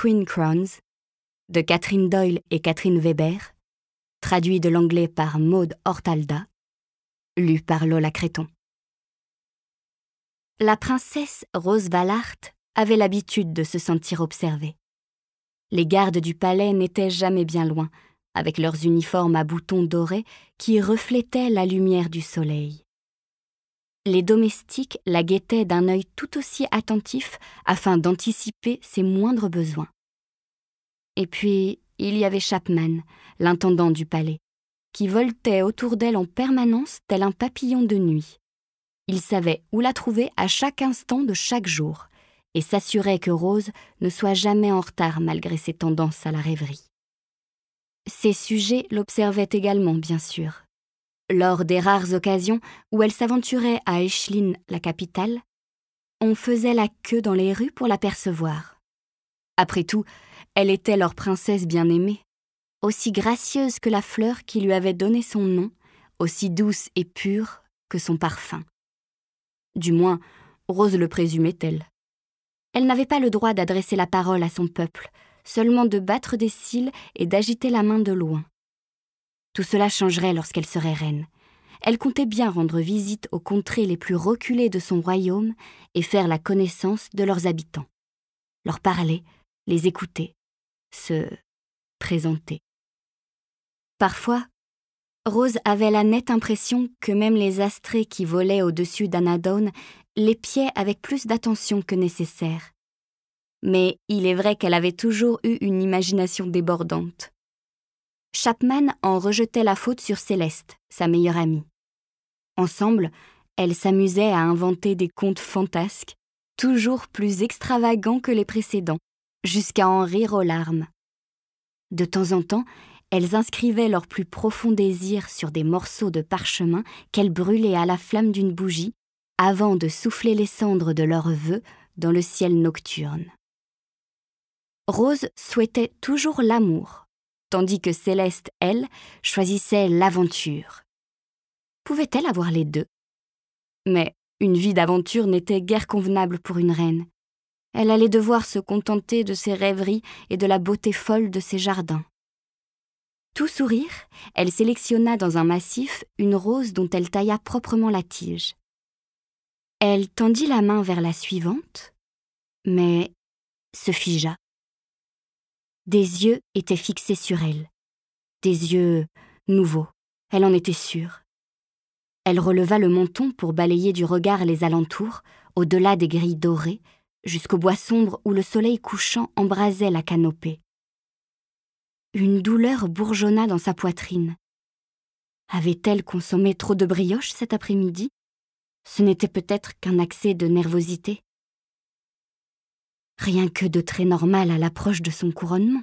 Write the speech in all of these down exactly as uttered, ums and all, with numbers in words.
Twin Crowns de Catherine Doyle et Catherine Weber, traduit de l'anglais par Maud Hortalda, lu par Lola Créton. La princesse Rose Valart avait l'habitude de se sentir observée. Les gardes du palais n'étaient jamais bien loin, avec leurs uniformes à boutons dorés qui reflétaient la lumière du soleil. Les domestiques la guettaient d'un œil tout aussi attentif afin d'anticiper ses moindres besoins. Et puis, il y avait Chapman, l'intendant du palais, qui voltait autour d'elle en permanence tel un papillon de nuit. Il savait où la trouver à chaque instant de chaque jour et s'assurait que Rose ne soit jamais en retard malgré ses tendances à la rêverie. Ses sujets l'observaient également, bien sûr. Lors des rares occasions où elle s'aventurait à Aisling, la capitale, on faisait la queue dans les rues pour l'apercevoir. Après tout, elle était leur princesse bien-aimée, aussi gracieuse que la fleur qui lui avait donné son nom, aussi douce et pure que son parfum. Du moins, Rose le présumait-elle. Elle n'avait pas le droit d'adresser la parole à son peuple, seulement de battre des cils et d'agiter la main de loin. Tout cela changerait lorsqu'elle serait reine. Elle comptait bien rendre visite aux contrées les plus reculées de son royaume et faire la connaissance de leurs habitants. Leur parler, les écouter, se présenter. Parfois, Rose avait la nette impression que même les astrées qui volaient au-dessus d'Anadone l'épiaient avec plus d'attention que nécessaire. Mais il est vrai qu'elle avait toujours eu une imagination débordante. Chapman en rejetait la faute sur Céleste, sa meilleure amie. Ensemble, elles s'amusaient à inventer des contes fantasques, toujours plus extravagants que les précédents, jusqu'à en rire aux larmes. De temps en temps, elles inscrivaient leurs plus profonds désirs sur des morceaux de parchemin qu'elles brûlaient à la flamme d'une bougie avant de souffler les cendres de leurs vœux dans le ciel nocturne. Rose souhaitait toujours l'amour, tandis que Céleste, elle, choisissait l'aventure. Pouvait-elle avoir les deux? Mais une vie d'aventure n'était guère convenable pour une reine. Elle allait devoir se contenter de ses rêveries et de la beauté folle de ses jardins. Tout sourire, elle sélectionna dans un massif une rose dont elle tailla proprement la tige. Elle tendit la main vers la suivante, mais se figea. Des yeux étaient fixés sur elle, des yeux nouveaux, elle en était sûre. Elle releva le menton pour balayer du regard les alentours, au-delà des grilles dorées, jusqu'au bois sombre où le soleil couchant embrasait la canopée. Une douleur bourgeonna dans sa poitrine. Avait-elle consommé trop de brioches cet après-midi? Ce n'était peut-être qu'un accès de nervosité. Rien que de très normal à l'approche de son couronnement.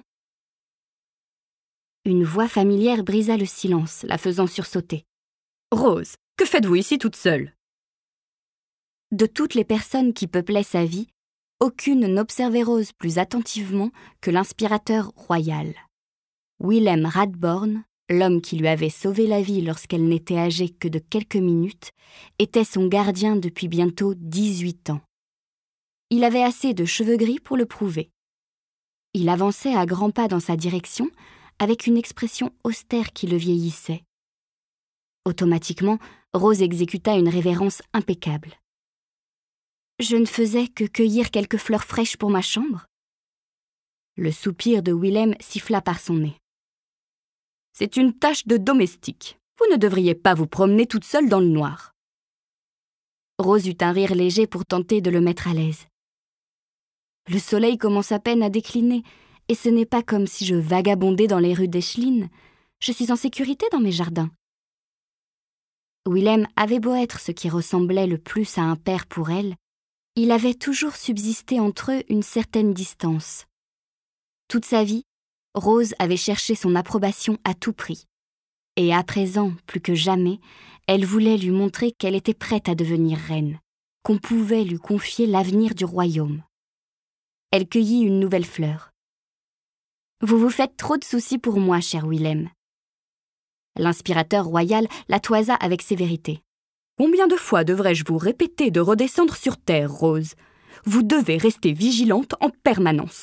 Une voix familière brisa le silence, la faisant sursauter. « Rose, que faites-vous ici toute seule ?» De toutes les personnes qui peuplaient sa vie, aucune n'observait Rose plus attentivement que l'inspirateur royal. Willem Radborn, l'homme qui lui avait sauvé la vie lorsqu'elle n'était âgée que de quelques minutes, était son gardien depuis bientôt dix-huit ans. Il avait assez de cheveux gris pour le prouver. Il avançait à grands pas dans sa direction, avec une expression austère qui le vieillissait. Automatiquement, Rose exécuta une révérence impeccable. « Je ne faisais que cueillir quelques fleurs fraîches pour ma chambre. » Le soupir de Willem siffla par son nez. « C'est une tâche de domestique. Vous ne devriez pas vous promener toute seule dans le noir. » Rose eut un rire léger pour tenter de le mettre à l'aise. « Le soleil commence à peine à décliner, et ce n'est pas comme si je vagabondais dans les rues d'Aisling. Je suis en sécurité dans mes jardins. » Willem avait beau être ce qui ressemblait le plus à un père pour elle, il avait toujours subsisté entre eux une certaine distance. Toute sa vie, Rose avait cherché son approbation à tout prix. Et à présent, plus que jamais, elle voulait lui montrer qu'elle était prête à devenir reine, qu'on pouvait lui confier l'avenir du royaume. Elle cueillit une nouvelle fleur. « Vous vous faites trop de soucis pour moi, cher Willem. » L'inspirateur royal la toisa avec sévérité. « Combien de fois devrais-je vous répéter de redescendre sur terre, Rose? Vous devez rester vigilante en permanence.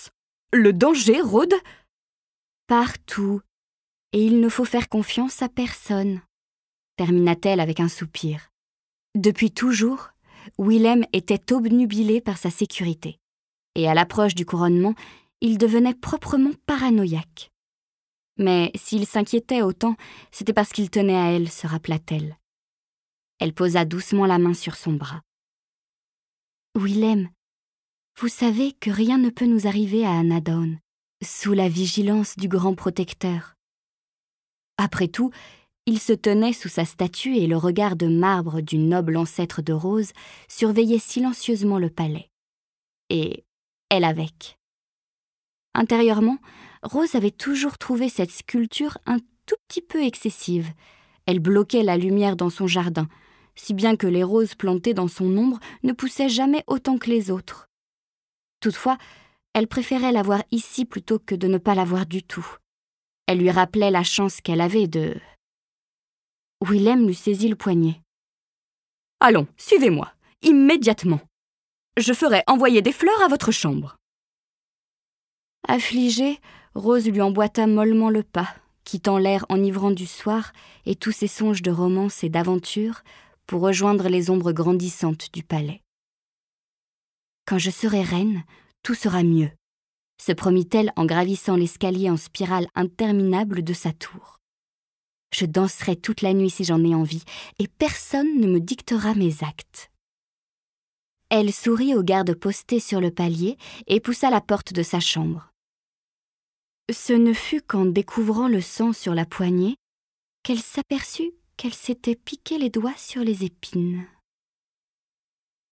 Le danger rôde ? Partout, et il ne faut faire confiance à personne, termina-t-elle avec un soupir. Depuis toujours, Willem était obnubilé par sa sécurité, et à l'approche du couronnement, il devenait proprement paranoïaque. Mais s'il s'inquiétait autant, c'était parce qu'il tenait à elle, se rappela-t-elle. Elle posa doucement la main sur son bras. « Willem, vous savez que rien ne peut nous arriver à Anadown, sous la vigilance du grand protecteur. » Après tout, il se tenait sous sa statue et le regard de marbre du noble ancêtre de Rose surveillait silencieusement le palais. Et elle avec. Intérieurement, Rose avait toujours trouvé cette sculpture un tout petit peu excessive. Elle bloquait la lumière dans son jardin, si bien que les roses plantées dans son ombre ne poussaient jamais autant que les autres. Toutefois, elle préférait la voir ici plutôt que de ne pas la voir du tout. Elle lui rappelait la chance qu'elle avait de... Willem lui saisit le poignet. « Allons, suivez-moi, immédiatement. Je ferai envoyer des fleurs à votre chambre. » Affligée, Rose lui emboîta mollement le pas, quittant l'air enivrant du soir et tous ses songes de romance et d'aventure pour rejoindre les ombres grandissantes du palais. « Quand je serai reine, tout sera mieux, » se promit-elle en gravissant l'escalier en spirale interminable de sa tour. « Je danserai toute la nuit si j'en ai envie, et personne ne me dictera mes actes. » Elle sourit aux gardes postés sur le palier et poussa la porte de sa chambre. Ce ne fut qu'en découvrant le sang sur la poignée qu'elle s'aperçut qu'elle s'était piqué les doigts sur les épines.